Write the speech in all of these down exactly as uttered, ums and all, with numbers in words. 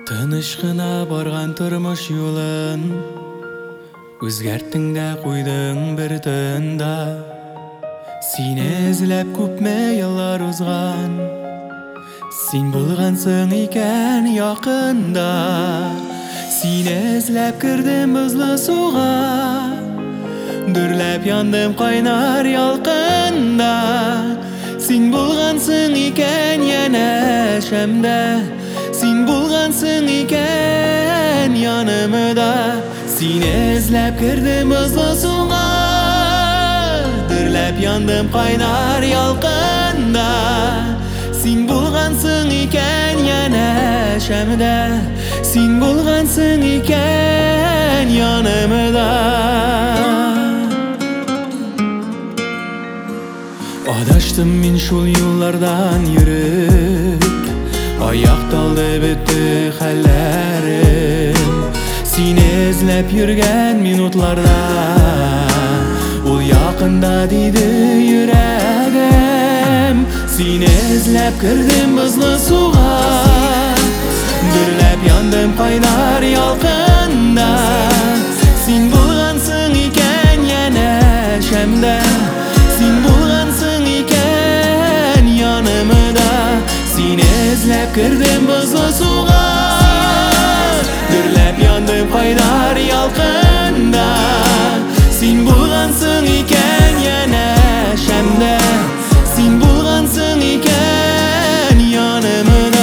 Тыныш кына барган тормыш юлын өзгәрттең дә куйдың бер тында. Сине эзләп күпме еллар узган, син булгансың икән якында. Сине эзләп кирдем бозлы суга, дөрләп яндым кайнар ялкында. Син булгансың икән янә шәмдә, син булгансың икән янымда. Сине эзләп кирдем бозлы суга, дөрләп яндым кайнар ялкында. Син булгансың икән янә шәмдә, син булгансың икән янымда. Адаштым мин шул юллардан йөреп, аяк талды бетте хәлләрем. Сине эзләп йөргән минутларда, ул якында диде йөрәгем. Сине эзләп кирдем бозлы суга, дөрләп яндым кайнар ялкында. Син булгансың икән янә шәмдә, син булгансың икән янымда. Сине эзләп кирдем бозлы суга, дөрләп яндым кайнар ялкында. Син булгансың икән янә шәмдә, син булгансың икән янымда.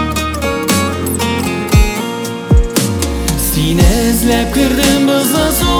Сине эзләп кирдем бозлы суга,